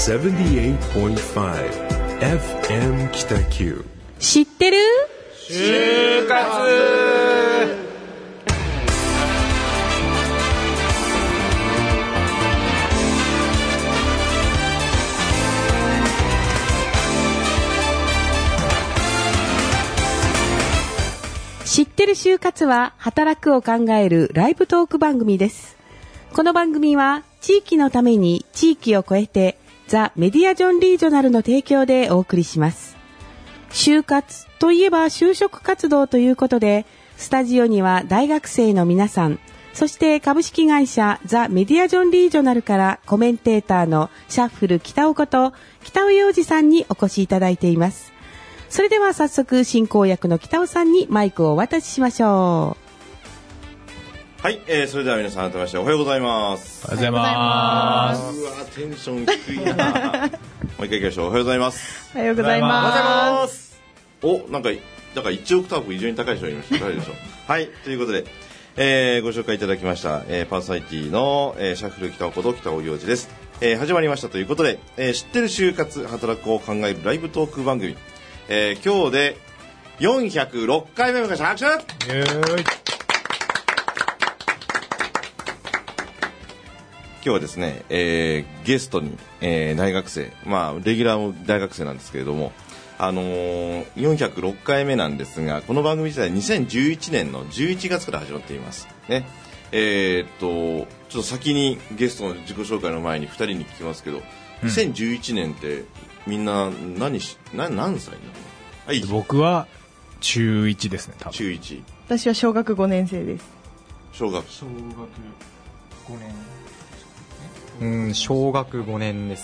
78.5 FM 北九。 知ってる？ 就活。 知ってる就活は働くを考えるライブトーク番組です。この番組は地域のために地域を超えてザ・メディアジョンリージョナルの提供でお送りします。就活といえば就職活動ということで、スタジオには大学生の皆さん、そして株式会社ザ・メディアジョンリージョナルからコメンテーターのシャッフル北尾こと北尾洋二さんにお越しいただいています。それでは早速進行役の北尾さんにマイクをお渡ししましょう。はい、それでは皆さん改めましておはようございます。 おはようございます。 うわテンション低いなもう一回いきましょう。おはようございます。 おはようございます。 お、なんかだから1オクターブ以上に高い人がいました。誰でしょうはい、ということで、ご紹介いただきました、パーソナリティの、シャッフル北尾こと北尾洋二です。始まりましたということで、知ってる就活働くを考えるライブトーク番組、今日で406回目を迎えました。拍手。今日はですね、ゲストに、大学生、レギュラーも大学生なんですけれども、406回目なんですが、この番組自体2011年の11月から始まっていますね。ちょっと先にゲストの自己紹介の前に2人に聞きますけど、2011年ってみんな何歳なの？はい、 僕は中1ですね。多分中1。 私は小学5年生です。 小学 5年。小学5年ですね。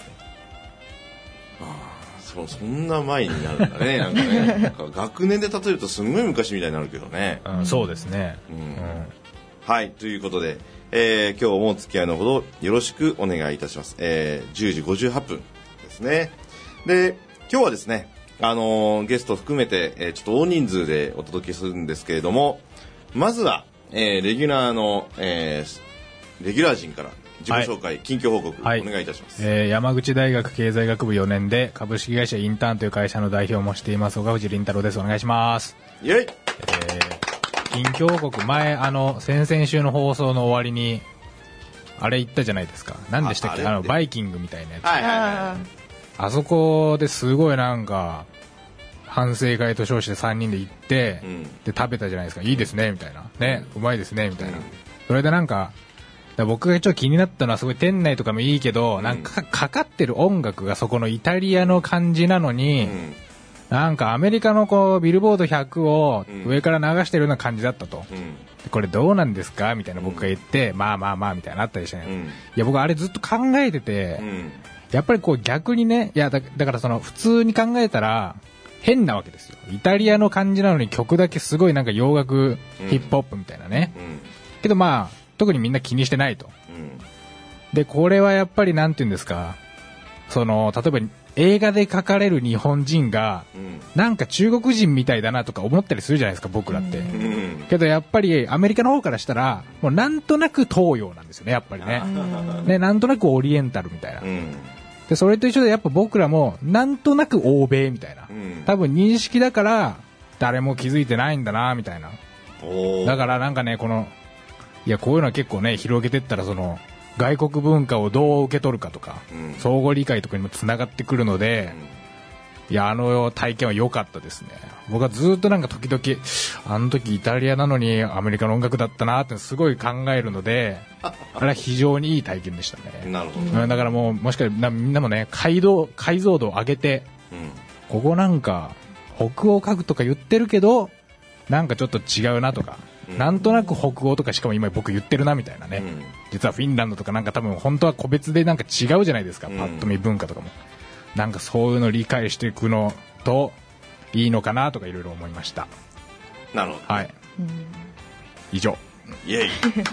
そんな前になるんだね。なんかね、なんか学年で例えるとすごい昔みたいになるけどね。 そうですね。 はい、ということで、今日もお付き合いのほどよろしくお願いいたします。10時58分ですね。で、今日はですね、ゲスト含めて、ちょっと大人数でお届けするんですけれども、まずは、レギュラーの、レギュラー陣から自己紹介、近況報告、お願いいたします。 山口大学経済学部4年で株式会社インターンという会社の代表もしています岡藤凛太郎です。お願いします。 イエイ。 近況報告、前先々週の放送の終わりにあれ言ったじゃないですか。何でしたっけ？バイキングみたいなやつ。あそこですごいなんか反省会と称して3人で行って、で食べたじゃないですか。いいですねみたいなね、うまいですねみたいな。それでなんか僕がちょっと気になったのは、すごい店内とかもいいけど、なんかかかってる音楽がそこのイタリアの感じなのに、なんかアメリカのこうビルボード100を上から流してるような感じだったと、これどうなんですかみたいな僕が言って、まあみたいなあったりしてね、いや僕あれずっと考えてて、やっぱりこう逆にね、いやだからその普通に考えたら変なわけですよ。イタリアの感じなのに曲だけすごいなんか洋楽、ヒップホップみたいなね、けど特にみんな気にしてないと、でこれはやっぱりなんていうんですか、その例えば映画で描かれる日本人が、なんか中国人みたいだなとか思ったりするじゃないですか僕らって、けどやっぱりアメリカの方からしたらもうなんとなく東洋なんですよね、やっぱりね、なんとなくオリエンタルみたいな、でそれと一緒でやっぱ僕らもなんとなく欧米みたいな、多分認識だから誰も気づいてないんだなみたいな。だからなんかね、いやこういうのは結構ね広げてったらその外国文化をどう受け取るかとか、相互理解とかにもつながってくるので、いや体験は良かったですね。僕はずっとなんか時々あの時イタリアなのにアメリカの音楽だったなってすごい考えるので、あれは非常にいい体験でしたね。 なるほど。 だからもしかしたらみんなもね解像度を上げて、ここなんか北欧家具とか言ってるけどなんかちょっと違うなとか、なんとなく北欧とかしかも今僕言ってるなみたいなね、実はフィンランドとかなんか多分本当は個別でなんか違うじゃないですか、パッと見文化とかもなんかそういうのを理解していくのといいのかなとかいろいろ思いました。 なるほど。 はい、以上。 イエイ。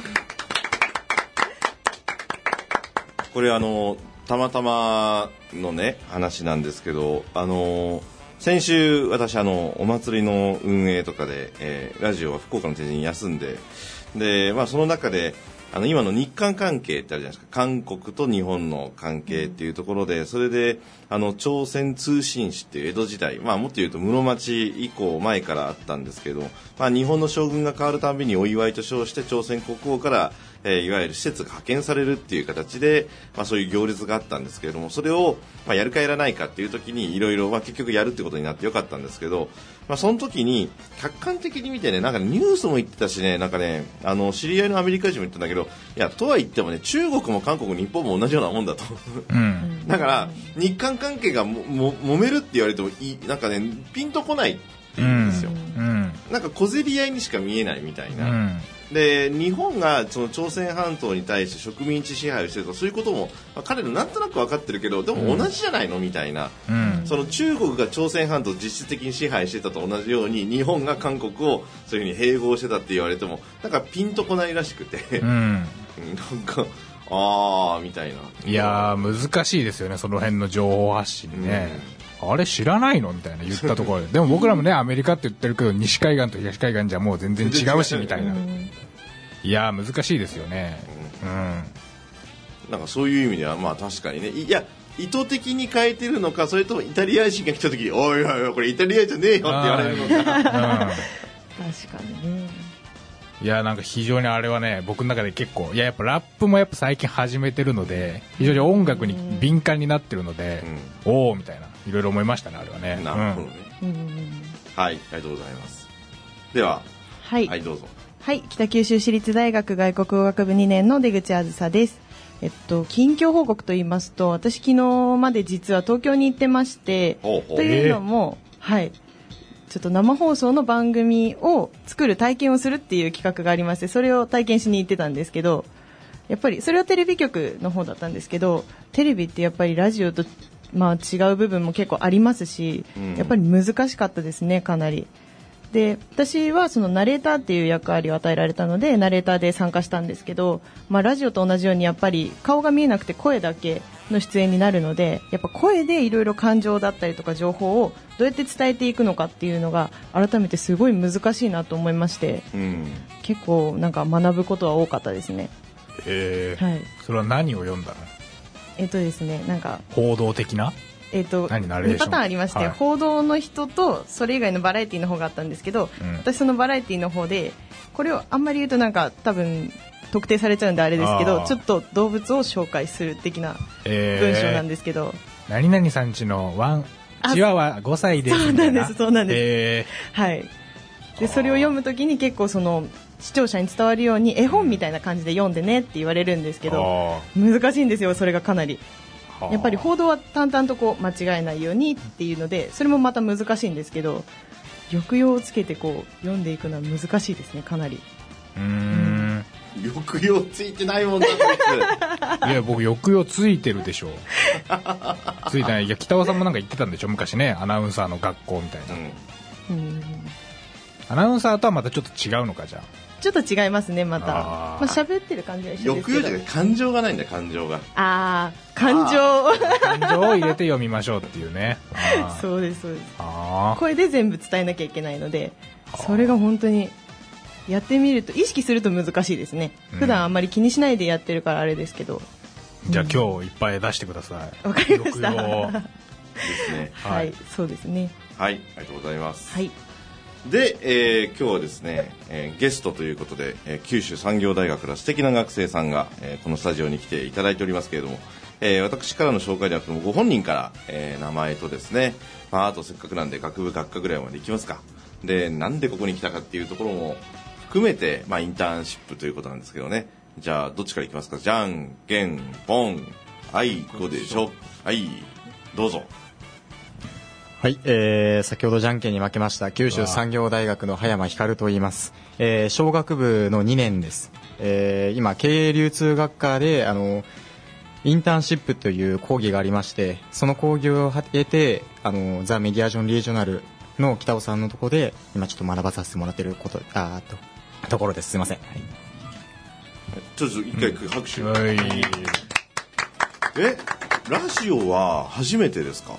これたまたまのね話なんですけど、先週私お祭りの運営とかで、ラジオは福岡の定時に休んで、でその中で今の日韓関係ってあるじゃないですか。韓国と日本の関係っていうところで、それで朝鮮通信使っていう江戸時代、もっと言うと室町以降前からあったんですけど、日本の将軍が変わるたびにお祝いと称して朝鮮国王からいわゆる施設が派遣されるっていう形で、そういう行列があったんですけれども、それを、やるかやらないかっていう時にいろいろ結局やるってことになってよかったんですけど、その時に客観的に見てね、なんかニュースも言ってたしね、なんかね、知り合いのアメリカ人も言ってたんだけど、いやとは言ってもね、中国も韓国日本も同じようなもんだと、だから日韓関係が揉めるって言われてもなんかね、ピンとこないって言うんですよ、なんか小競り合いにしか見えないみたいな、で日本がその朝鮮半島に対して植民地支配をしていると、そういうことも、彼らなんとなく分かってるけど、でも同じじゃないのみたいな、その中国が朝鮮半島を実質的に支配してたと同じように、日本が韓国をそういうふうに併合してたって言われてもなんかピンとこないらしくて、なんかみたいな。 いやー難しいですよね、その辺の情報発信ね、あれ知らないのみたいな言ったところででも僕らもね、アメリカって言ってるけど西海岸と東海岸じゃもう全然違うしみたいな、いやー難しいですよね、 なんかそういう意味では確かにね、いや意図的に変えてるのか、それともイタリア人が来た時においおいこれイタリアじゃねえよって言われるのか、 確かにね。 いやなんか非常にあれはね、僕の中で結構やっぱラップもやっぱ最近始めてるので、非常に音楽に敏感になってるので、おおみたいないろいろ思いましたね、あれはね。 なるほどね、はい、ありがとうございます。でははい、どうぞ。 はい、北九州市立大学外国語学部2年の出口あずさです。近況報告と言いますと、私昨日まで実は東京に行ってまして、というのも、ちょっと生放送の番組を作る体験をするっていう企画がありまして、それを体験しに行ってたんですけど、やっぱりそれはテレビ局の方だったんですけど、テレビってやっぱりラジオと違う部分も結構ありますし、やっぱり難しかったですね、かなり。で、私はそのナレーターっていう役割を与えられたので、ナレーターで参加したんですけど、ラジオと同じようにやっぱり顔が見えなくて声だけの出演になるので、やっぱ声でいろいろ感情だったりとか情報をどうやって伝えていくのかっていうのが改めてすごい難しいなと思いまして、結構なんか学ぶことは多かったですね。 それは何を読んだの？ ですね、なんか報道的な 2パターンありまして、報道の人とそれ以外のバラエティの方があったんですけど、私そのバラエティの方で、これをあんまり言うとなんか多分特定されちゃうんであれですけど、ちょっと動物を紹介する的な文章なんですけど、 何々さんちのチワワ5歳ですみたいな。 そうなんです、はい。でそれを読むときに結構その視聴者に伝わるように絵本みたいな感じで読んでねって言われるんですけど、難しいんですよ、それがかなり。やっぱり報道は淡々とこう間違えないようにっていうので、それもまた難しいんですけど、抑揚をつけてこう読んでいくのは難しいですね、かなり。 抑揚ついてないもんだと。 いや僕抑揚ついてるでしょ。ついてない。いや北尾さんもなんか言ってたんでしょ、昔ね、アナウンサーの学校みたいな。アナウンサーとはまたちょっと違うのか、じゃあ。 ちょっと違いますね、また。喋ってる感じは一緒ですけど。 抑揚じゃない、感情がないんだよ、感情が。 感情を入れて読みましょうっていうね。 そうです、そうです。声で全部伝えなきゃいけないので、それが本当にやってみると、意識すると難しいですね。普段あんまり気にしないでやってるからあれですけど。 じゃあ今日いっぱい出してください。 わかりました。 ですね。 はい、そうですね。 はい、ありがとうございます。 はい。 で、今日はですね、ゲストということで、九州産業大学から素敵な学生さんが、このスタジオに来ていただいておりますけれども、私からの紹介ではなくてもご本人から、名前とですね、あとせっかくなんで学部学科ぐらいまで行きますか。で、なんでここに来たかっていうところも含めて、インターンシップということなんですけどね。じゃあどっちから行きますか。じゃんけんぽん、あいこでしょ。はい、どうぞ。 はい、先ほどじゃんけんに負けました九州産業大学の葉山光と言います。商学部の2年です。今経営流通学科でインターンシップという講義がありまして、その講義を経てザ・メディアジョンリージョナルの北尾さんのところで今ちょっと学ばさせてもらっているところです。すいません。はい、 ちょっと一回拍手。 はい、 ラジオは初めてですか？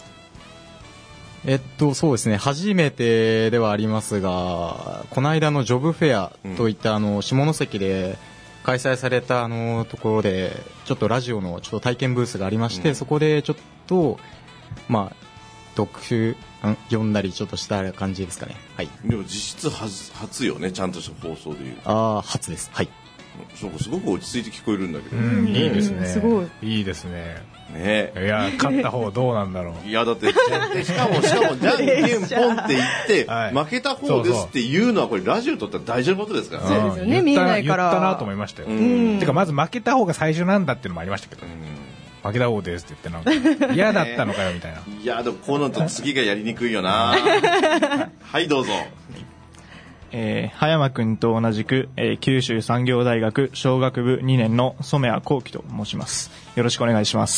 そうですね、初めてではありますが、この間のジョブフェアといった下関で開催されたところでちょっとラジオのちょっと体験ブースがありまして、そこでちょっと読読んだりちょっとした感じですかね。はい。 でも実質初よね、ちゃんとした放送でいう。 初です。はい。 そうか、すごく落ち着いて聞こえるんだけど。 いいですね。 すごい。 いいですね。 ねいや、勝った方どうなんだろう。 いや、だってしかもじゃんけんぽんって言って、負けた方ですっていうのはこれラジオにとっては大事なことですからね。 そうですよね、見えないから。 言ったなと思いましたよ。てかまず負けた方が最初なんだっていうのもありましたけど。負けた方ですって言ってなんか嫌だったのかよみたいな。 いやでもこうなると次がやりにくいよな。はいどうぞ。 葉山くんと同じく、九州産業大学商学部2年の染谷幸喜と申します。よろしくお願いします。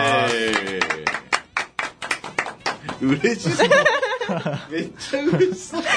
嬉しそう。めっちゃ嬉しそう。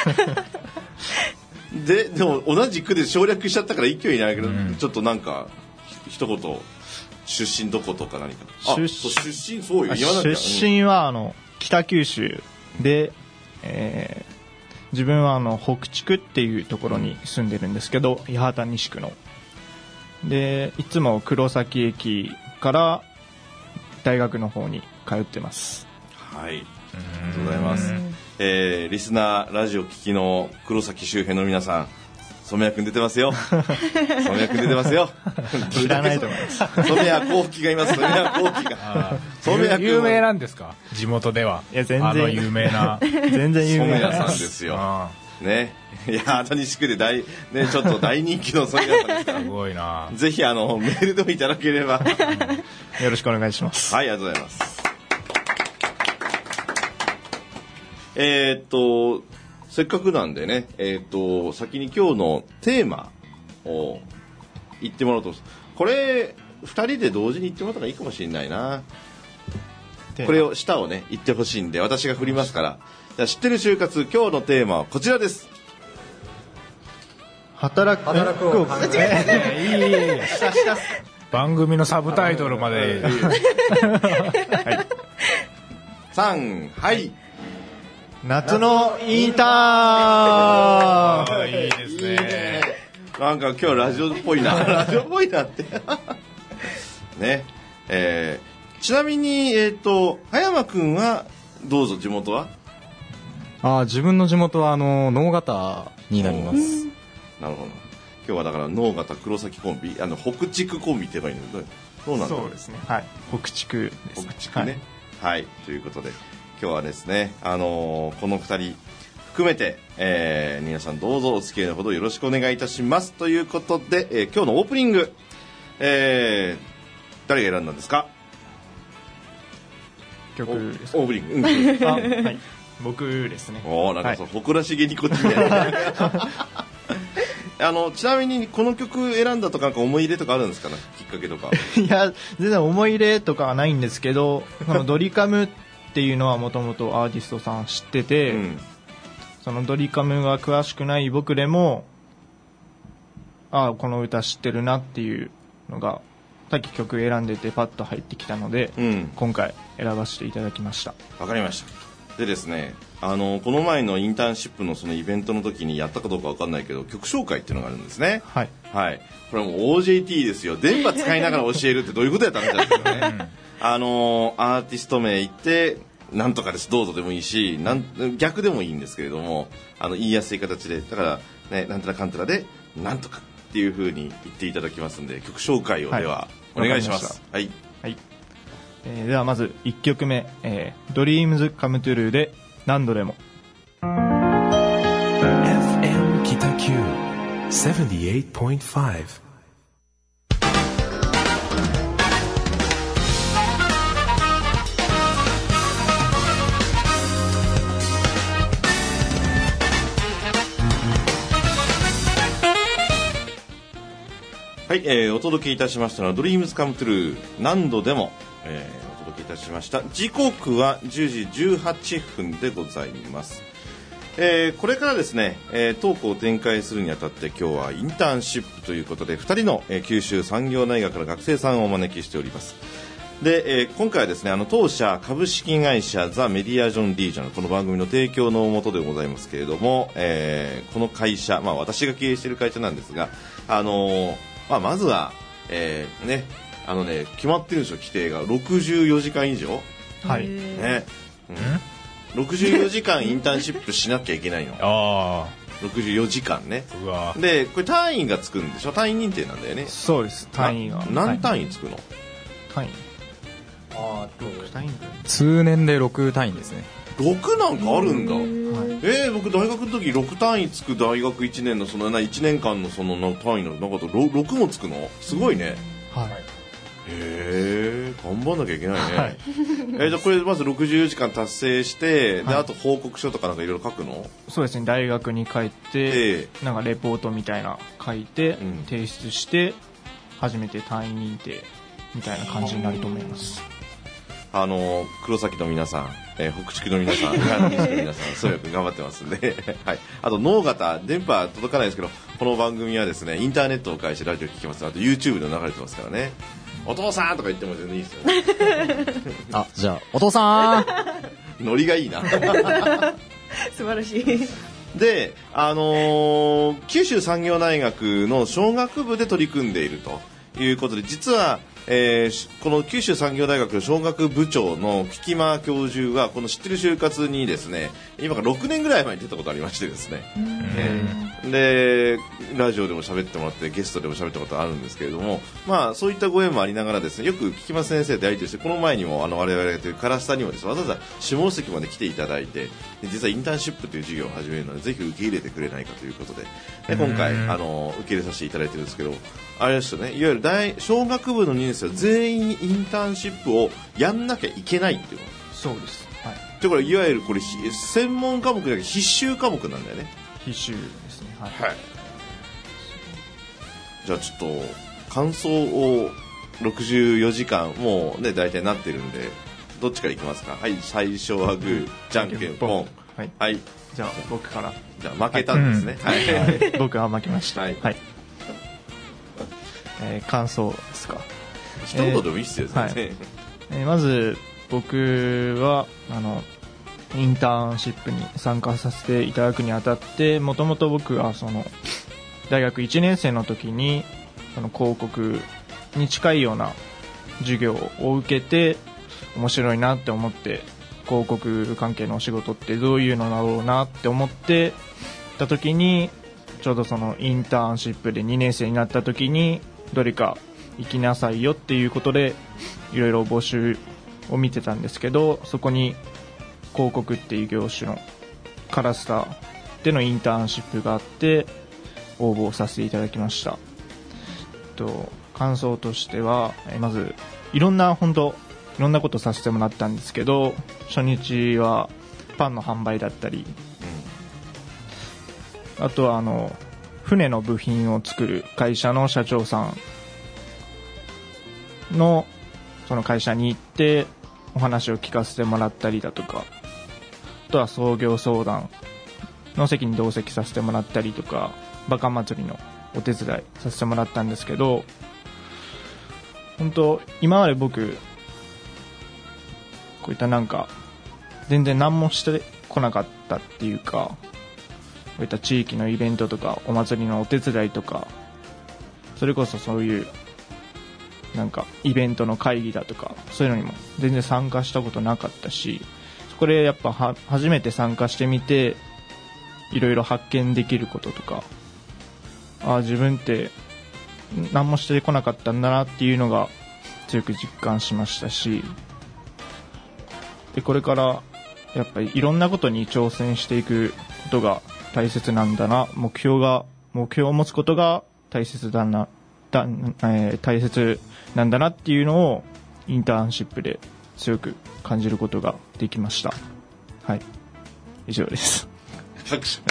でも同じ区で省略しちゃったから一挙になるけど、ちょっとなんか一言出身どことか何か。出身そうよ。 出身は北九州で、自分は北地区っていうところに住んでるんですけど、八幡西区ので、いつも黒崎駅から大学の方に通ってます。 はい、ありがとうございます。リスナーラジオ聞きの黒崎周辺の皆さん、染谷くん出てますよ。染谷くん出てますよ。 知らないと思います。 染谷幸喜がいます。染谷幸喜が。染谷くん有名なんですか？地元では。 いや全然有名な。 全然有名な。染谷さんですよ。ね。いや、熱海市区でちょっと大人気の染谷さんですから。 すごいな。 ぜひメールでもいただければ。 よろしくお願いします。 はい、ありがとうございます。せっかくなんでね、先に今日のテーマを言ってもらおうと。これ2人で同時に言ってもらった方がいいかもしれないな。これを下をね言ってほしいんで、私が振りますから。じゃあ知ってる就活、今日のテーマはこちらです。 働くを考える。 番組のサブタイトルまで。 3、はい。 夏のインターン。 いいですね。 なんか今日ラジオっぽいな。ラジオっぽいなってね。ちなみに葉山くんはどうぞ、地元は？ 自分の地元は直方になります。 なるほど。今日はだから直方黒崎コンビ、北地区コンビって言えばいいの？どうなんだろう。 そうですね。はい。北地区です。 北地区ね。はい。ということで。今日はですね、この2人含めて、皆さんどうぞお付き合いのほどよろしくお願いいたしますということで、今日のオープニング、誰が選んだんですか？ 曲です。 オープニング、 はい、僕ですね。 なんかそう、誇らしげにこっちみたいなちなみにこの曲選んだとか、なんか思い入れとかあるんですかね、きっかけとか。 いや、全然思い入れとかはないんですけど、このドリカムっていうのはもともとアーティストさん知ってて、そのドリカムが詳しくない僕でもこの歌知ってるなっていうのがさっき曲選んでてパッと入ってきたので、今回選ばせていただきました。 わかりました。でですね、この前のインターンシップのそのイベントの時にやったかどうかわかんないけど、曲紹介っていうのがあるんですね。 はい、 はい、これはもう OJT ですよ。電波使いながら教えるってどういうことやったんですかね。アーティスト名言ってなんとかですどうぞでもいいし、逆でもいいんですけれども、言いやすい形で、だからね、なんたらかんたらでなんとかっていう風に言っていただきますんで、曲紹介をではお願いします。はい、はい。 ではまず1曲目、Dreams Come True で何度でも。 FM 北九 78.5。 はい、お届けいたしましたのは Dreams Come True 何度でも、お届けいたしました。時刻は10時18分でございます。これからですね、トークを展開するにあたって今日はインターンシップということで2人の、九州産業大学の学生さんをお招きしております。で、今回はですね、当社株式会社ザ・メディアジョン・リージョン、この番組の提供のもとでございますけれども、この会社、私が経営している会社なんですが、 まずは、決まってるんですよ、規定が64時間以上。 はいね、64時間インターンシップしなきゃいけないの。64時間ね。 うわ。 でこれ単位がつくんでしょ。単位認定なんだよね。 そうです。単位が何単位つくの？ 単位6単位通年で6単位ですね。 6なんかあるんだ。僕大学の時6単位つく大学1年のその1年間のその単位の中と6もつくのすごいね。 はい。 へえ、頑張んなきゃいけないね。はい、じゃあこれまず64時間達成して、であと報告書とかなんかいろいろ書くの？ そうですね。大学に帰って、なんかレポートみたいな書いて、提出して初めて単位認定みたいな感じになると思います。 黒崎の皆さん、北筑の皆さん、西の皆さん、そうやく頑張ってますんで、はい。あと、能形、電波届かないですけど、この番組はですね、インターネットを介してラジオ聞きます。あと、YouTube で流れてますからね。お父さんとか言っても全然いいですよね。 じゃあ、お父さんノリがいいな。 素晴らしい。 で、九州産業大学の商学部で取り組んでいるということで、実は、この九州産業大学の商学部長の菊間教授はこの知ってる就活にですね、今から6年ぐらい前に出たことありましてですね、でラジオでも喋ってもらってゲストでも喋ったことあるんですけれども、そういったご縁もありながらですね、よく菊間先生とやり取りして、この前にも我々がやっている唐須にもですね、わざわざ下関まで来ていただいて、実はインターンシップという授業を始めるのでぜひ受け入れてくれないかということで、今回受け入れさせていただいてるんですけど、あれですよね、いわゆる商学部の2年生は全員インターンシップをやんなきゃいけないっていうの。 そうです。はい。 でこれいわゆるこれ専門科目だけ必修科目なんだよね。 必修ですね。はい。 はい。じゃあちょっと感想を64時間もうね大体なってるんで、どっちからいきますか？はい、最初はグー、じゃんけんポン。 はい。 はい。 じゃあ僕から。 じゃあ負けたんですね。はい。 僕は負けました。 はい。 はい。感想ですか？ 一言でもいいっすよね。 まず僕はインターンシップに参加させていただくにあたって、もともと僕はその大学1年生の時にその広告に近いような授業を受けて面白いなって思って、広告関係のお仕事ってどういうのだろうなって思ってた時に、ちょうどそのインターンシップで2年生になった時にどれか行きなさいよっていうことでいろいろ募集を見てたんですけど、そこに広告っていう業種のカラスタでのインターンシップがあって応募させていただきました。感想としては、まずいろんなことさせてもらったんですけど、初日はパンの販売だったり、あとは船の部品を作る会社の社長さんのその会社に行ってお話を聞かせてもらったりだとか、あとは創業相談の席に同席させてもらったりとか、バカ祭りのお手伝いさせてもらったんですけど、本当今まで僕こういったなんか全然何もしてこなかったっていうか、こういった地域のイベントとかお祭りのお手伝いとか、それこそそういうなんかイベントの会議だとか、そういうのにも全然参加したことなかったし、そこでやっぱ初めて参加してみていろいろ発見できることとか、自分って何もしてこなかったんだなっていうのが強く実感しましたし、でこれからやっぱりいろんなことに挑戦していくことが大切なんだな、目標を持つことが大切なんだなっていうのをインターンシップで強く感じることができました。はい、以上です。 拍手。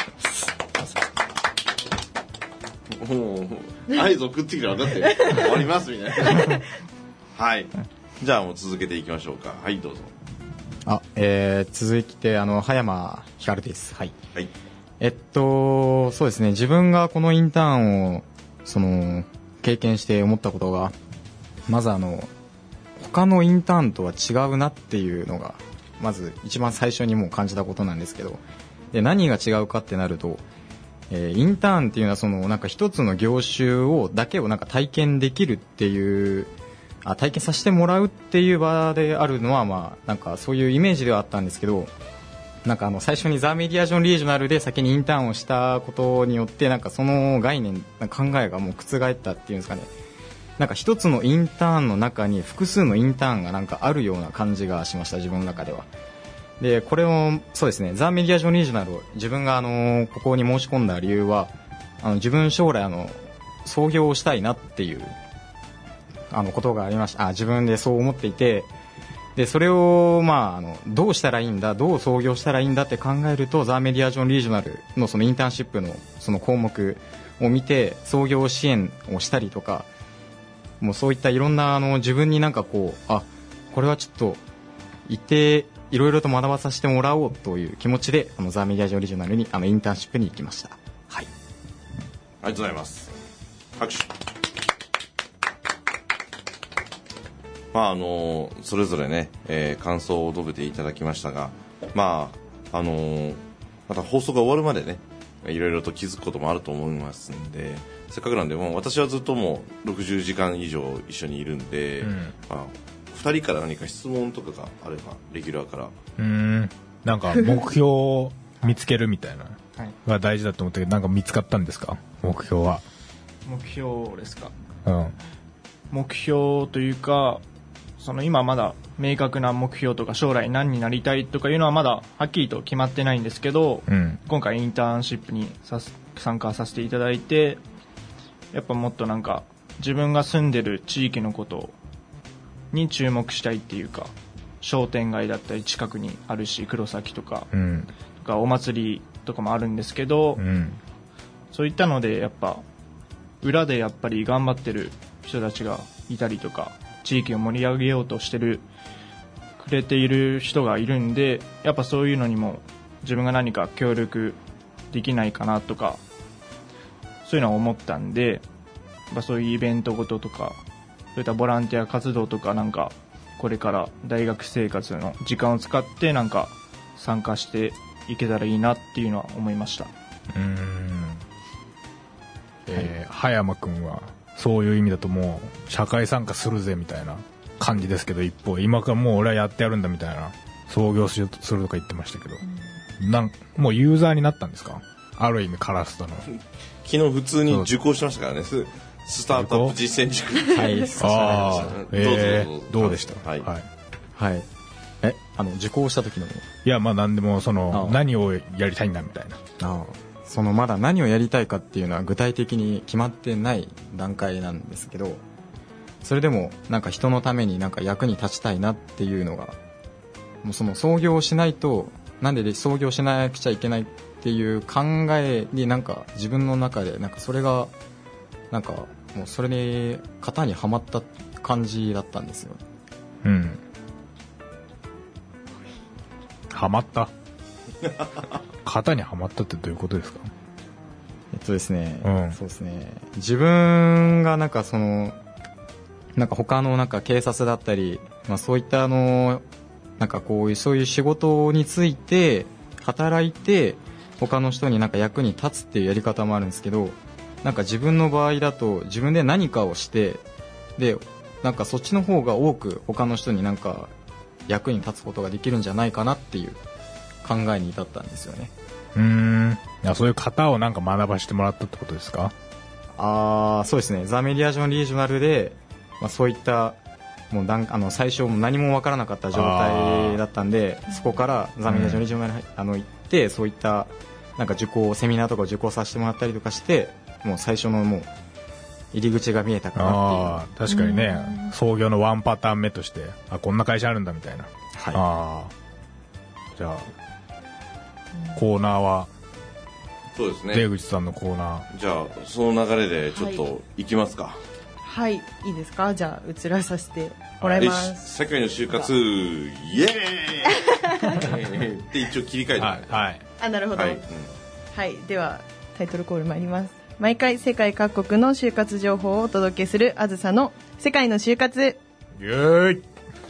合図送ってきたらだって終わりますみたいな。はい。じゃあもう続けていきましょうか。はい、どうぞ。 続いて葉山光です。はい。 はい。 そうですね。自分がこのインターンを経験して思ったことが、まず他のインターンとは違うなっていうのがまず一番最初にもう感じたことなんですけど、で何が違うかってなると、 インターンっていうのはそのなんか一つの業種だけをなんか体験できるっていう体験させてもらうっていう場であるのはまあなんかそういうイメージではあったんですけど、なんか最初にザ・メディアジョン・リージョナルで先にインターンをしたことによってなんかその概念考えがもう覆ったっていうんですかね。なんか一つのインターンの中に複数のインターンがなんかあるような感じがしました、自分の中では。でこれをそうですね、ザ・メディアジョン・リージョナルを自分がここに申し込んだ理由は自分将来創業をしたいなっていうことがありました。自分でそう思っていて、でそれをまあどうしたらいいんだ、どう創業したらいいんだって考えるとザ・メディアジョン・リージョナルのそのインターンシップのその項目を見て創業支援をしたりとか、もうそういったいろんな自分になんかこれはちょっと行っていろいろと学ばさせてもらおうという気持ちでザ・メディアジョン・リージョナルにインターンシップに行きました。はい、 ありがとうございます。拍手。まあそれぞれね、感想を述べていただきましたが、まあまた放送が終わるまでね、いろいろと気づくこともあると思いますんで、せっかくなんでもう私はずっともう60時間以上一緒にいるんで、まあ、2人から何か質問とかがあればレギュラーから。 なんか目標を見つけるみたいなが大事だと思って、なんか見つかったんですか、目標は。 目標ですか。 目標というか、その今まだ明確な目標とか将来何になりたいとかいうのはまだはっきりと決まってないんですけど、今回インターンシップに参加させていただいて、やっぱもっとなんか自分が住んでる地域のことに注目したいっていうか、商店街だったり近くにあるし、黒崎とか、お祭りとかもあるんですけど、そういったのでやっぱ裏でやっぱり頑張ってる人たちがいたりとか、地域を盛り上げようとしてくれている人がいるんで、やっぱそういうのにも自分が何か協力できないかなとか、そういうのは思ったんで、やっぱそういうイベントごととか、そういったボランティア活動とか、なんかこれから大学生活の時間を使ってなんか参加していけたらいいなっていうのは思いました。 葉山くんはそういう意味だともう社会参加するぜみたいな感じですけど、一方今からもう俺はやってやるんだみたいな、創業するとか言ってましたけど、もうユーザーになったんですか、ある意味カラスタの。 昨日普通に受講しましたからね、スタートアップ実践塾。 はい、 どうでした。はい、受講した時の。 いや、まあ何でも何をやりたいんだみたいな。 まだ何をやりたいかっていうのは具体的に決まってない段階なんですけど、それでもなんか人のためになんか役に立ちたいなっていうのが、もうその創業しないと、なんで創業しなくちゃいけないっていう考えになんか自分の中でなんかそれがなんかもうそれに型にはまった感じだったんですよ。 はまった型にはまったってどういうことですか。 ですね、そうですね、自分がなんかなんか他のなんか警察だったり、そういったなんかそういう仕事について働いて他の人になんか役に立つっていうやり方もあるんですけど、なんか自分の場合だと自分で何かをして、でなんかそっちの方が多く他の人になんか役に立つことができるんじゃないかなっていう考えに至ったんですよね。 そういう方をなんか学ばせてもらったってことですか。 そうですね、ザ・メディアジョン・リージョナルで、そういったもう最初何も分からなかった状態だったんで、そこからザ・メディアジョン・リージョナル行って、そういったなんかセミナーとかを受講させてもらったりとかして、もう最初のもう入り口が見えたかなっていう。 確かにね、創業のワンパターン目としてこんな会社あるんだみたいな。じゃあコーナーはそうですね、 出口さんのコーナー。 じゃあその流れでちょっと行きますか。 はい、いいですか。じゃあ移らさせてもらいます。 世界の就活イエーイって一応切り替えて、 なるほど。はい、ではタイトルコール参ります。毎回世界各国の就活情報をお届けするあずさの世界の就活。 イエーイ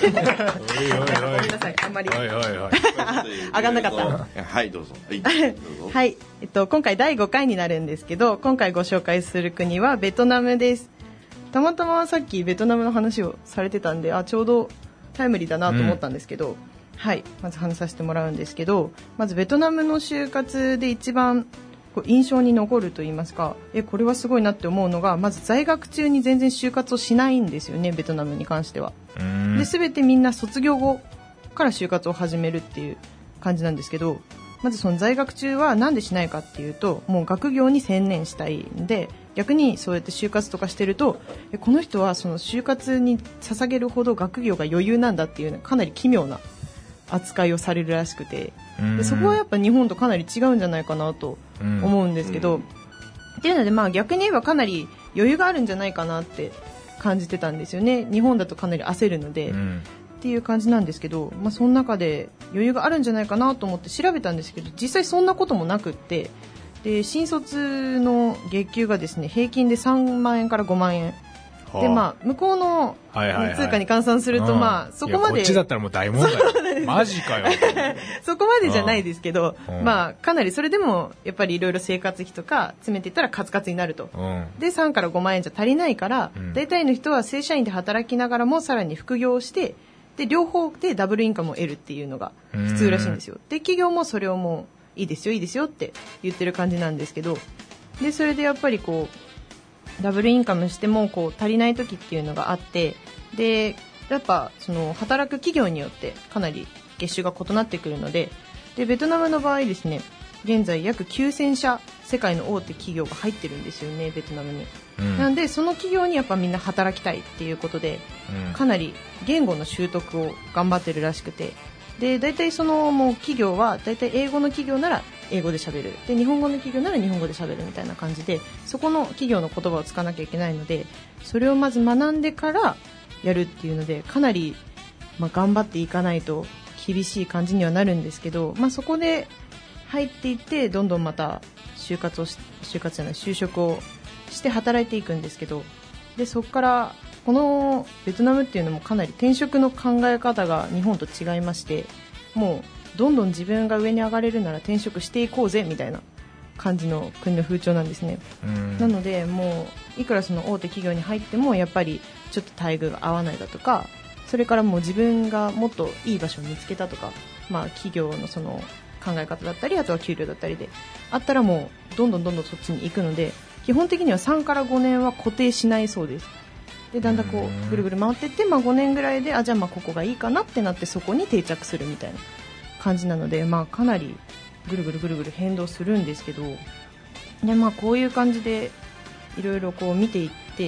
おいおいおいごめんなさい、あんまりおいおいおい上がんなかったはい、どうぞ。はい、どうぞ。 はい、今回第5回になるんですけど、今回ご紹介する国はベトナムです。たまたまさっきベトナムの話をされてたんで、ちょうどタイムリーだなと思ったんですけど、はい、まず話させてもらうんですけど、まずベトナムの就活で一番印象に残ると言いますか、これはすごいなって思うのが、まず在学中に全然就活をしないんですよね、ベトナムに関しては。で、全てみんな卒業後から就活を始めるっていう感じなんですけど、まずその在学中はなんでしないかっていうと、もう学業に専念したいんで、逆にそうやって就活とかしてると、この人はその就活に捧げるほど学業が余裕なんだっていうかなり奇妙な扱いをされるらしくて、でそこはやっぱ日本とかなり違うんじゃないかなと思うんですけど、っていうので、まあ逆に言えばかなり余裕があるんじゃないかなって感じてたんですよね。日本だとかなり焦るので、っていう感じなんですけど、まあ、その中で余裕があるんじゃないかなと思って調べたんですけど、実際そんなこともなくって、で新卒の月給がですね、平均で3万円から5万円で、まあ、向こうの通貨に換算すると、まあそこまで、 こっちだったらもう大問題マジかよそこまでじゃないですけど、まあかなりそれでもやっぱりいろいろ生活費とか詰めていったらカツカツになると、で3から5万円じゃ足りないから、大体の人は正社員で働きながらもさらに副業をして、で両方でダブルインカムを得るっていうのが普通らしいんですよ。で企業もそれをもういいですよいいですよって言ってる感じなんですけど、でそれでやっぱりこうダブルインカムしてもこう足りない時っていうのがあって、でやっぱその働く企業によってかなり月収が異なってくるので、でベトナムの場合ですね、現在約9000社世界の大手企業が入ってるんですよね、ベトナムに。なのでその企業にやっぱみんな働きたいっていうことで、かなり言語の習得を頑張ってるらしくて、で大体そのもう企業は大体英語の企業なら英語で喋る、で日本語の企業なら日本語で喋るみたいな感じで、そこの企業の言葉を使わなきゃいけないので、それをまず学んでからやるっていうので、かなり頑張っていかないと厳しい感じにはなるんですけど、そこで入っていってどんどんまた就職をして働いていくんですけど、でそこからこのベトナムっていうのもかなり転職の考え方が日本と違いまして、もうどんどん自分が上に上がれるなら転職していこうぜみたいな感じの国の風潮なんですね。なのでもういくらその大手企業に入ってもやっぱりちょっと待遇が合わないだとか、それからもう自分がもっといい場所を見つけたとか、企業のその考え方だったり、あとは給料だったりであったらもうどんどんそっちに行くので、基本的には3から5年は固定しないそうです。でだんだんこうぐるぐる回っていって、5年ぐらいでじゃあここがいいかなってなってそこに定着するみたいな感じなので、かなりぐるぐる変動するんですけど、でこういう感じでいろいろこう見ていって、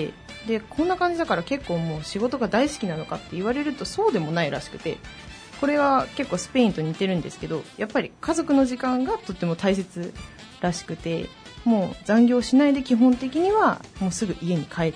でこんな感じだから結構もう仕事が大好きなのかって言われるとそうでもないらしくて、これは結構スペインと似てるんですけど、やっぱり家族の時間がとっても大切らしくて、もう残業しないで基本的にはもうすぐ家に帰って、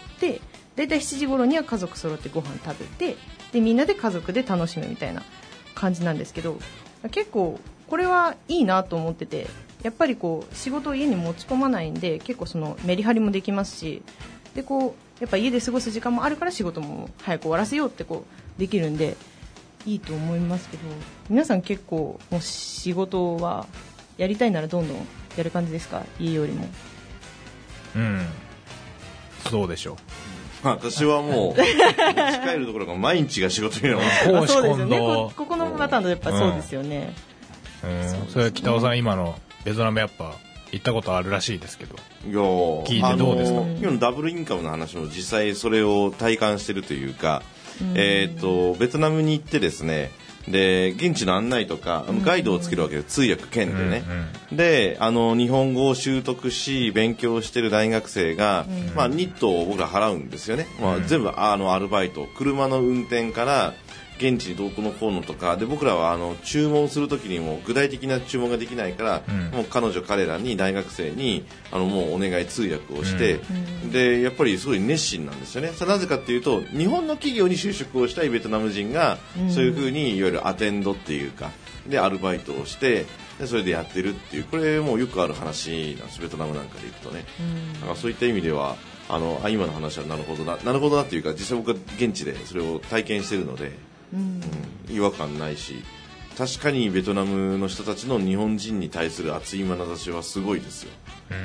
だいたい7時頃には家族揃ってご飯食べて、でみんなで家族で楽しむみたいな感じなんですけど、結構これはいいなと思ってて、やっぱりこう仕事を家に持ち込まないんで、結構そのメリハリもできますし、でこうやっぱ家で過ごす時間もあるから仕事も早く終わらせようってこうできるんでいいと思いますけど、皆さん結構もう仕事はやりたいならどんどんやる感じですか、家よりも。 そうでしょう。 私はもう持ち帰るどころか毎日が仕事になる。 そうですよね。ここのパターンとやっぱそうですよね。 それ北尾さん今のベトナムやっぱ行ったことあるらしいですけど、聞いてどうですか？ 今のダブルインカムの話も実際それを体感してるというか、ベトナムに行ってですね、で現地の案内とかガイドをつけるわけです、通訳兼でね。で日本語を習得し勉強してる大学生が、日当を僕ら払うんですよね。全部アルバイト、車の運転から現地にどうこのこうのとかで、僕らは注文するときにも具体的な注文ができないから、もう彼らに大学生にもうお願い通訳をして、でやっぱりすごい熱心なんですよね。それなぜかっていうと、日本の企業に就職をしたいベトナム人が、そういうふうにいわゆるアテンドっていうかでアルバイトをして、でそれでやってるっていう、これもうよくある話なんです、ベトナムなんかで行くとね。だからそういった意味では今の話はなるほどなっていうか、実際僕は現地でそれを体験しているので、 違和感ないし、確かにベトナムの人たちの日本人に対する熱い眼差しはすごいですよ。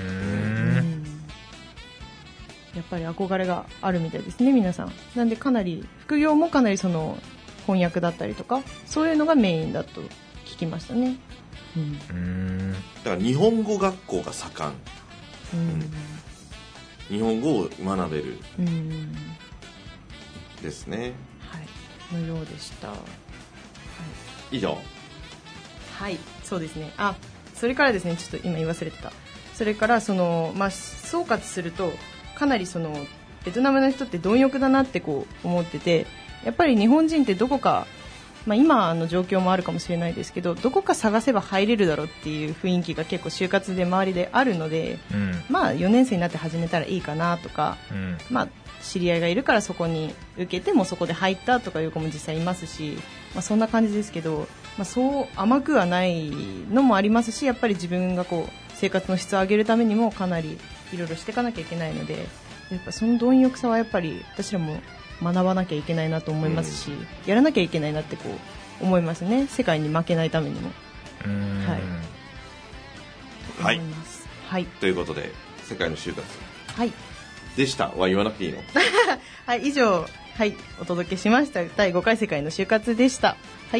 やっぱり憧れがあるみたいですね、皆さん。なんでかなり副業もかなりその翻訳だったりとかそういうのがメインだと聞きましたね。 だから日本語学校が盛ん、日本語を学べるですね。 はい、のようでした。 以上。 はい、そうですね。あ、それからですね、ちょっと今言い忘れてた。それからその、総括するとかなりそのベトナムの人って貪欲だなってこう思ってて、やっぱり日本人ってどこか、今の状況もあるかもしれないですけど、どこか探せば入れるだろうっていう雰囲気が結構就活で周りであるので、4年生になって始めたらいいかなとか、知り合いがいるからそこに受けてもそこで入ったとかいう子も実際いますし、そんな感じですけど、そう甘くはないのもありますし、やっぱり自分がこう生活の質を上げるためにもかなりいろいろしていかなきゃいけないので、やっぱその貪欲さはやっぱり私らも学ばなきゃいけないなと思いますし、やらなきゃいけないなってこう思いますね、世界に負けないためにも。 はい、 思います。はい、 ということで世界の就活、 はい、 でしたは言わなくていいのはい、以上、はい、お届けしました第5回世界の就活でした。はい、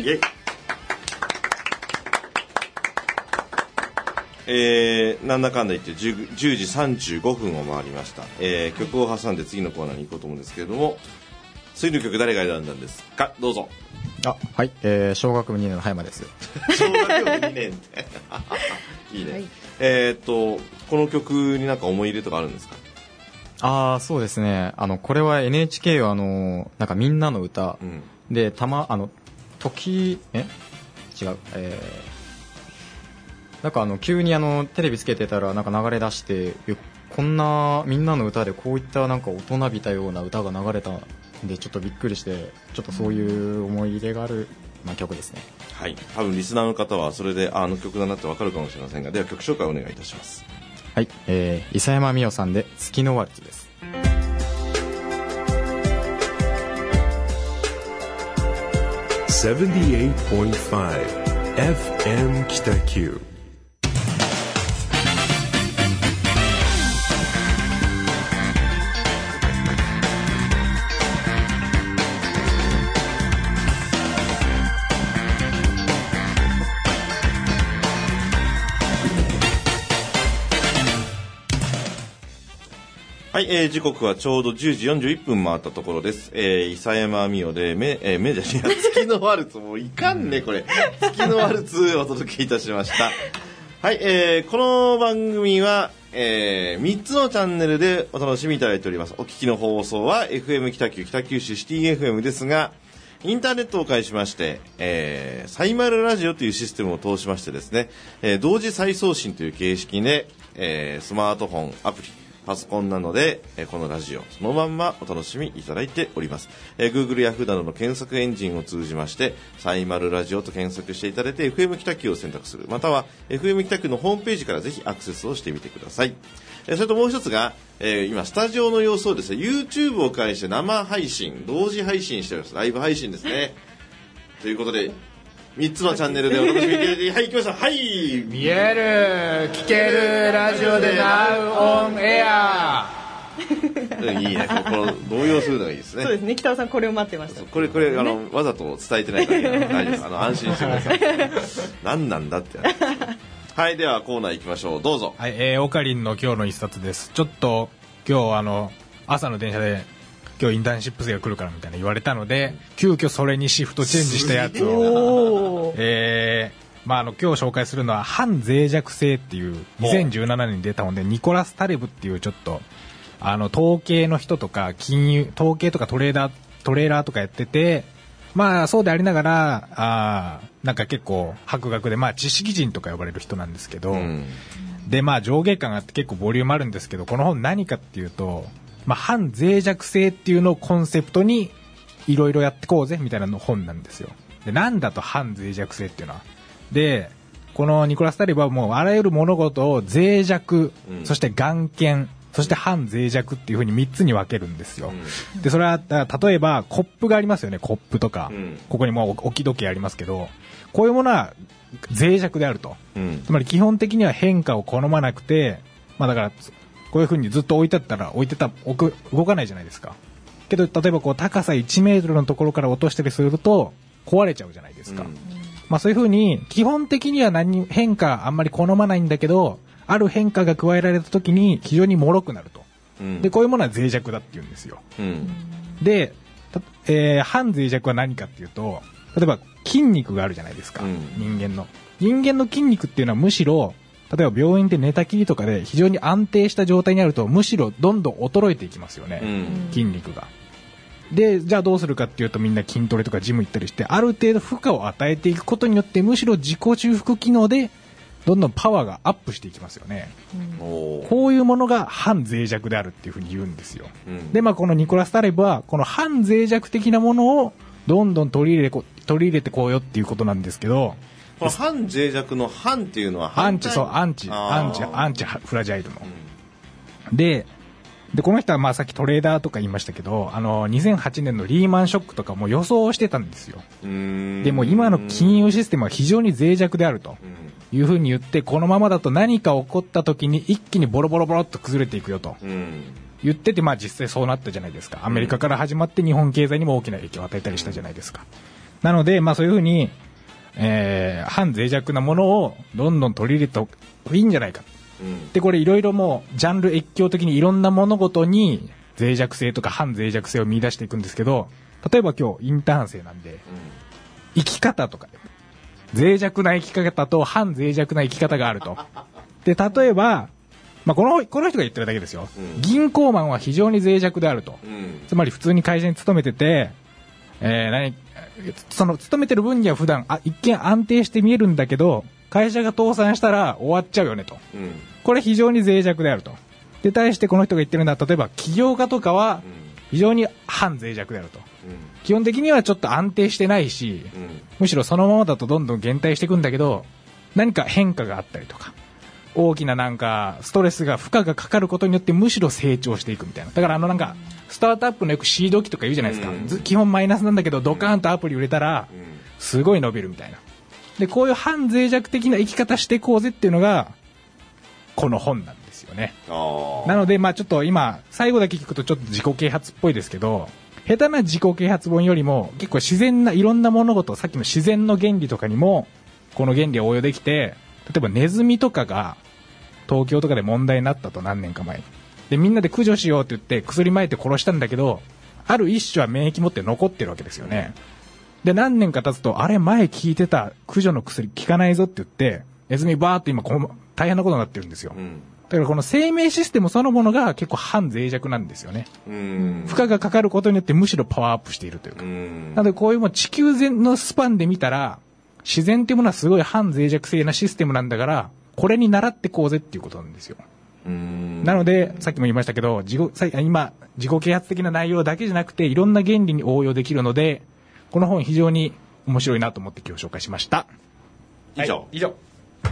なんだかんだ言って 10時35分を回りました。曲を挟んで次のコーナーに行こうと思うんですけれども、次の曲誰が選んだんですか。どうぞ。 はい、小学部2年の葉山です。 小学部2年っていいね、はい、この曲になんか思い入れとかあるんですか。 そうですね、これは NHK はなんかみんなの歌、で違う、なんか急にテレビつけてたらなんか流れ出して、こんなみんなの歌でこういったなんか大人びたような歌が流れたんで、ちょっとびっくりして、ちょっとそういう思い入れがある、曲ですね。 はい、多分リスナーの方はそれで曲だなって分かるかもしれませんが、では曲紹介をお願いいたします。 はい、伊佐山美代さんで月のワルツです。 78.5 FM 北九。 はい、時刻はちょうど10時41分回ったところです。伊佐山美代で月のワルツ、もういかんねこれ、月のワルツお届けいたしました。はい、この番組は、3つのチャンネルでお楽しみいただいております。お聞きの放送は FM 北九、北九州シティ FM ですが、インターネットを介しまして、サイマルラジオというシステムを通しましてですね、同時再送信という形式で、スマートフォンアプリ、パソコンなので、このラジオそのまんまお楽しみいただいております。Google や Yahoo などの検索エンジンを通じましてサイマルラジオと検索していただいて FM 北九を選択する、または FM 北九のホームページからぜひアクセスをしてみてください。それともう一つが、今スタジオの様子をですね YouTube を介して生配信、同時配信しております。ライブ配信ですね。ということで3つのチャンネルでお楽しみいただいて、はい、来ました。はい、 見える聞けるラジオでNow on Air。 いいね、この動揺するのがいいですね。 そうですね、北尾さんこれを待ってました。 これわざと伝えてないから大丈夫、安心してください。何なんだってはい、ではコーナー行きましょう。どうぞ。 はい、オカリンの今日の一冊です。ちょっと今日朝の電車で今日インターンシップ生が来るからみたいな言われたので、急遽それにシフトチェンジしたやつを、今日紹介するのは反脆弱性っていう2017年に出た本で、ニコラス・タレブっていうちょっと統計の人とか統計とかトレーラーとかやってて、そうでありながらなんか結構博学で知識人とか呼ばれる人なんですけど、で上下感があって結構ボリュームあるんですけど、この本何かっていうと、反脆弱性っていうのをコンセプトにいろいろやってこうぜみたいなの本なんですよ。で、なんだと反脆弱性っていうのは。で、このニコラス・タリブはもうあらゆる物事を脆弱、そして眼見、 そして反脆弱っていう風に3つに分けるんですよ。で、それは、例えば、コップがありますよね、コップとか。ここにも置き時計ありますけど、こういうものは脆弱であると。つまり基本的には変化を好まなくて、まあだから、こういう風にずっと置いてたら動かないじゃないですか。けど、例えばこう高さ1メートルのところから落としたりすると、壊れちゃうじゃないですか。まあそういう風に、基本的には変化あんまり好まないんだけど、ある変化が加えられた時に非常に脆くなると。で、こういうものは脆弱だって言うんですよ。で、反脆弱は何かっていうと、例えば筋肉があるじゃないですか。人間の筋肉っていうのはむしろ、例えば病院で寝たきりとかで非常に安定した状態にあると、むしろどんどん衰えていきますよね。筋肉が。で、じゃあどうするかっていうと、みんな筋トレとかジム行ったりして、ある程度負荷を与えていくことによって、むしろ自己修復機能でどんどんパワーがアップしていきますよね。こういうものが反脆弱であるっていうふうに言うんですよ。で、まあこのニコラス・タレブはこの反脆弱的なものをどんどん取り入れてこうよっていうことなんですけど、 この反脆弱の反っていうのはアンチフラジャイルの。で、この人はまあさっきトレーダーとか言いましたけど、2008年のリーマンショックとかも予想してたんですよ。でも今の金融システムは非常に脆弱であるというふうに言って、このままだと何か起こった時に一気にボロボロボロっと崩れていくよと言ってて、まあ実際そうなったじゃないですか。アメリカから始まって日本経済にも大きな影響を与えたりしたじゃないですか。なので、まあそういうふうに、反脆弱なものをどんどん取り入れた方がいいんじゃないか。で、これいろいろもうジャンル越境的にいろんな物事に脆弱性とか反脆弱性を見出していくんですけど、例えば今日インターン生なんで、生き方とか脆弱な生き方と反脆弱な生き方があると。で、例えば、まあ、この人が言ってるだけですよ。銀行マンは非常に脆弱であると。つまり普通に会社に勤めてて、その勤めてる分には普段一見安定して見えるんだけど、会社が倒産したら終わっちゃうよねと。これ非常に脆弱であると。で、対してこの人が言ってるのは、例えば起業家とかは非常に反脆弱であると。基本的にはちょっと安定してないし、むしろそのままだとどんどん減退していくんだけど、何か変化があったりとか、大きななんかストレスが負荷がかかることによってむしろ成長していくみたいな。だからなんかスタートアップのよくシード期とか言うじゃないですか。基本マイナスなんだけどドカーンとアプリ売れたらすごい伸びるみたいな。で、こういう反脆弱的な生き方していこうぜっていうのがこの本なんですよね。なので、まあちょっと今最後だけ聞くとちょっと自己啓発っぽいですけど、下手な自己啓発本よりも結構自然ないろんな物事、さっきの自然の原理とかにもこの原理を応用できて、例えばネズミとかが東京とかで問題になったと、何年か前でみんなで駆除しようって言って薬撒いて殺したんだけど、ある一種は免疫持って残ってるわけですよね。で、何年か経つと、あれ前効いてた駆除の薬効かないぞって言ってネズミバーっと今大変なことになってるんですよ。だからこの生命システムそのものが結構反脆弱なんですよね。負荷がかかることによってむしろパワーアップしているというか。なのでこういうもう地球全のスパンで見たら、自然っていうものはすごい反脆弱性なシステムなんだから、これに習ってこうぜっていうことなんですよ。なのでさっきも言いましたけど、今自己啓発的な内容だけじゃなくていろんな原理に応用できるので、この本非常に面白いなと思って今日紹介しました。 以上、 はい、以上。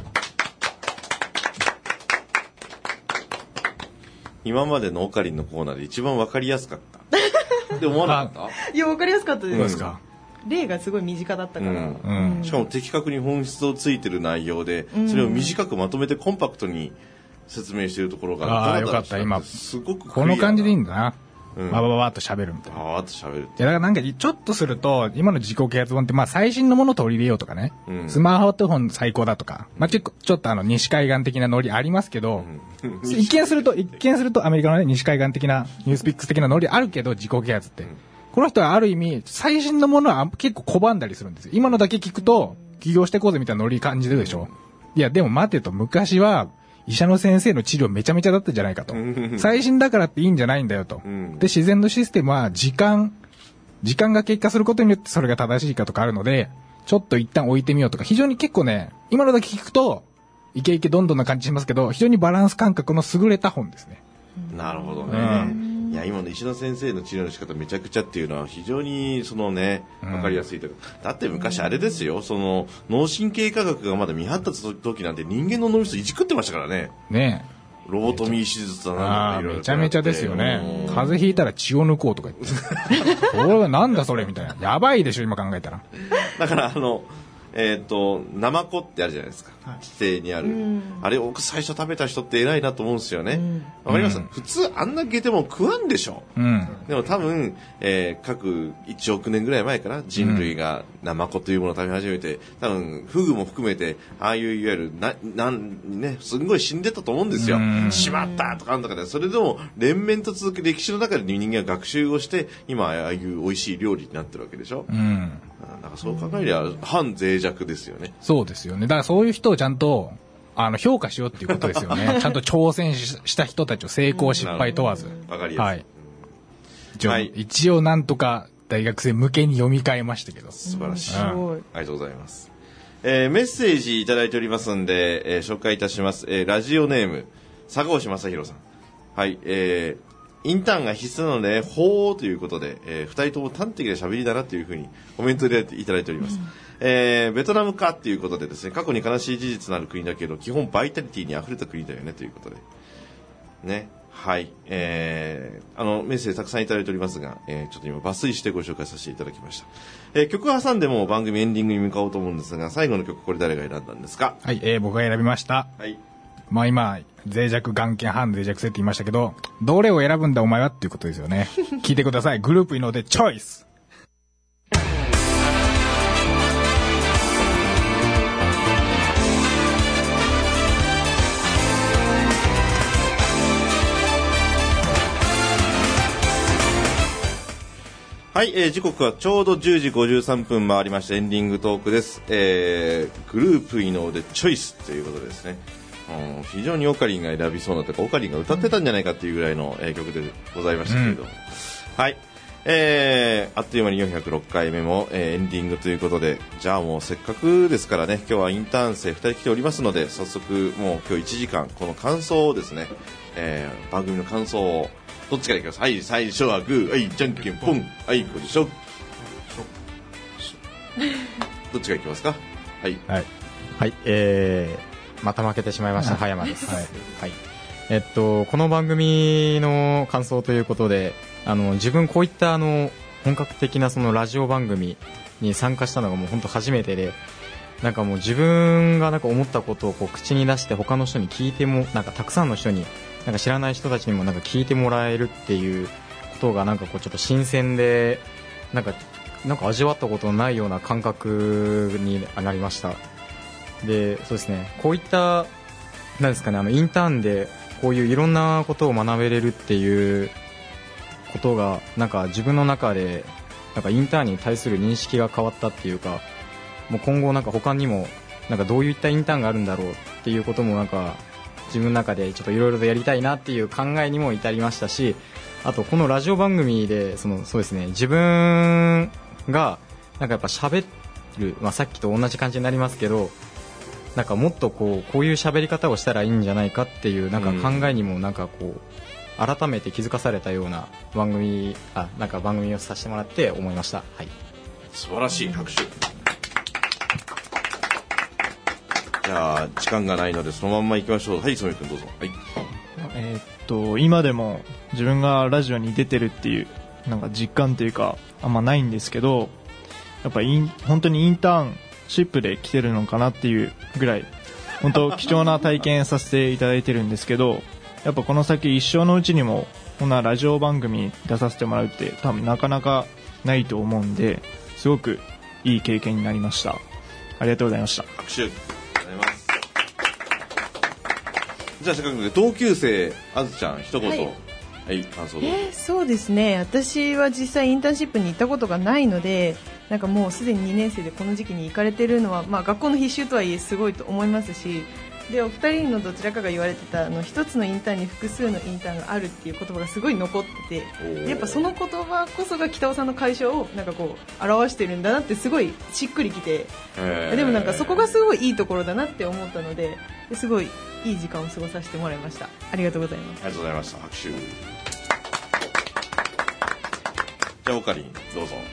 今までのオカリンのコーナーで一番わかりやすかったって思わなかった？ いや、わかりやすかったです。 どうですか？ 例がすごい身近だったから、 しかも的確に本質をついてる内容で、それを短くまとめてコンパクトに説明しているところが、 よかった。今すごくこの感じでいいんだな。ババババっと喋るみたいな。 バババっと喋る。 いや、だからなんかちょっとすると、今の自己啓発本ってまあ最新のものを取り入れようとかね、スマートフォン最高だとか、まあちょっと西海岸的なノリありますけど、一見するとアメリカのね、西海岸的なニュースピックス的なノリあるけど、自己啓発って。この人はある意味、最新のものは結構拒んだりするんですよ。今のだけ聞くと、起業していこうぜみたいなノリ感じるでしょ。いや、でも待てと、昔は、医者の先生の治療めちゃめちゃだったんじゃないかと。最新だからっていいんじゃないんだよと。で、自然のシステムは時間が経過することによってそれが正しいかとかあるので、ちょっと一旦置いてみようとか、非常に結構ね、今のだけ聞くと、イケイケどんどんな感じしますけど、非常にバランス感覚の優れた本ですね。 なるほどね。いや、今の石野先生の治療の仕方めちゃくちゃっていうのは非常にわかりやすいというか、だって昔あれですよ、脳神経科学がまだ未発達の時なんて人間の脳みそいじくってましたからね。 ねロボトミー手術だな、いろいろめちゃめちゃですよね。風邪ひいたら血を抜こうとか言って。これはなんだそれみたいな。やばいでしょ今考えたら。 だからナマコってあるじゃないですか。規定にある。あれを最初食べた人って偉いなと思うんですよね。わかります？普通あんなゲテモン食わんでしょ。でも多分、各1億年ぐらい前から人類がナマコというものを食べ始めて、多分フグも含めて、ああいういわゆるね、すんごい死んでたと思うんですよ。しまったとかなんとかで、それでも連綿と続く歴史の中で人間が学習をして、今ああいう美味しい料理になってるわけでしょ。なんかそう考えりゃ反脆弱ですよね。 そうですよね。だからそういう人をちゃんと評価しようっていうことですよね。ちゃんと挑戦した人たちを成功失敗問わず。 わかりやすい。 はい。一応なんとか大学生向けに読み替えましたけど。 素晴らしい。ありがとうございます。メッセージいただいておりますんで、紹介いたします。ラジオネーム坂越正弘さん。はい。インターンが必須なので、ほーということで、二人とも端的な喋りだなというふうにコメントでいただいております。ベトナムかということでですね、過去に悲しい事実のある国だけど、基本バイタリティに溢れた国だよねということで。ね。はい。メッセージたくさんいただいておりますが、ちょっと今抜粋してご紹介させていただきました。曲挟んでも番組エンディングに向かおうと思うんですが、最後の曲これ誰が選んだんですか？ はい、僕が選びました。 はい。 まあ今、脆弱、眼見、反脆弱性って言いましたけど、どれを選ぶんだお前はっていうことですよね。聞いてください。グループイノでチョイス。 はい、時刻はちょうど10時53分回りましたエンディングトークです。グループイノでチョイスということですね。非常にオカリンが選びそうなというか、オカリンが歌ってたんじゃないかっていうぐらいの、曲でございましたけれども、はい、あっという間に406回目も、エンディングということで、じゃあもうせっかくですからね、今日はインターン生2人来ておりますので、早速もう今日1時間この感想をですね、番組の感想をどっちからいきます？はい、最初はグー、はい、じゃんけんポン、はい、これしょどっちがいきますか？はい、 はい、また負けてしまいました葉山です。はい、この番組の感想ということで、自分こういった本格的なそのラジオ番組に参加したのがもう本当初めてで、なんかもう自分がなんか思ったことをこう口に出して他の人に聞いても、なんかたくさんの人に、なんか知らない人たちにもなんか聞いてもらえるっていうことがなんかこうちょっと新鮮で、なんか味わったことのないような感覚になりました。で、そうですね、こういったなんですかね、インターンでこういういろんなことを学べれるっていうことがなんか自分の中でなんかインターンに対する認識が変わったっていうか、もう今後なんか他にもなんかどういったインターンがあるんだろうっていうこともなんか自分の中でちょっといろいろとやりたいなっていう考えにも至りましたし、あとこのラジオ番組でそうですね、自分がなんかやっぱ喋る、さっきと同じ感じになりますけど、なんかもっとこういう喋り方をしたらいいんじゃないかっていうなんか考えにもなんかこう改めて気づかされたような番組をさせてもらって思いました。はい、 素晴らしい、拍手。じゃあ時間がないのでそのまんま行きましょう。はい、染君どうぞ。はい。 今でも自分がラジオに出てるっていうなんか実感というかあんまないんですけど、やっぱ本当にインターンシップで来てるのかなっていうぐらい本当貴重な体験させていただいてるんですけど、やっぱこの先一生のうちにもこんなラジオ番組に出させてもらうって多分なかなかないと思うんで、すごくいい経験になりました。ありがとうございました。 拍手。じゃあせっかくで同級生あずちゃん一言、はい、感想どうぞ。 そうですね、私は実際インターンシップに行ったことがないので、なんかもうすでに2年生でこの時期に行かれてるのは、学校の必修とはいえすごいと思いますし、でお二人のどちらかが言われてた一つのインターンに複数のインターンがあるっていう言葉がすごい残ってて、やっぱその言葉こそが北尾さんの会社をなんかこう表してるんだなってすごいしっくりきて、でもなんかそこがすごいいいところだなって思ったので、すごいいい時間を過ごさせてもらいました。ありがとうございます。 ありがとうございました。拍手。じゃあオカリンどうぞ。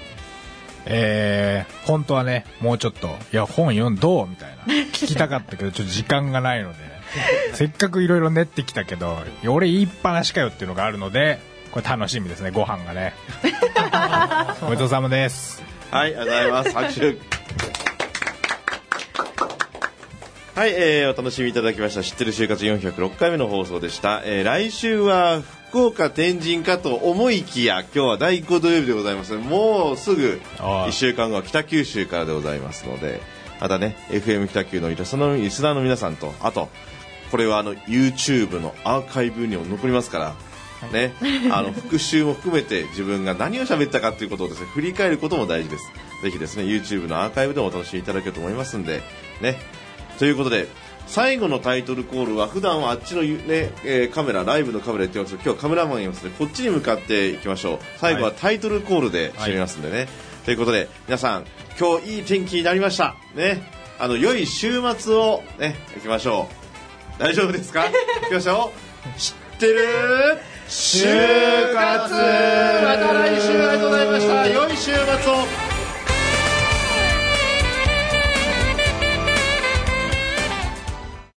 本当はねもうちょっと本読んどうみたいな聞きたかったけどちょっと時間がないので、 せっかくいろいろ練ってきたけど俺言いっぱなしかよっていうのがあるので、これ楽しみですね、ご飯がね。ごちそうさまです。 はい、ありがとうございます。拍手。はい、お楽しみいただきました。知ってる就活406回目の放送でした。来週は福岡天神かと思いきや、今日は第5土曜日でございます。もうすぐ1週間後は北九州からでございますので、またね FM 北九のリスナーの皆さんと、あとこれはYouTube のアーカイブにも残りますからね、復習も含めて自分が何を喋ったかということをですね、振り返ることも大事です。ぜひですね YouTube のアーカイブでもお楽しみいただけると思いますんでね。ということで最後のタイトルコールは、普段はあっちの、ねカメラ、ライブのカメラ言ってますけど、今日はカメラマンいますのでこっちに向かっていきましょう。最後はタイトルコールで締めますんでね、ということで皆さん今日いい天気になりましたね。良い週末をね行きましょう。大丈夫ですか？行きましょう。知ってる就活、また来週ありがとうございました。良い週末を。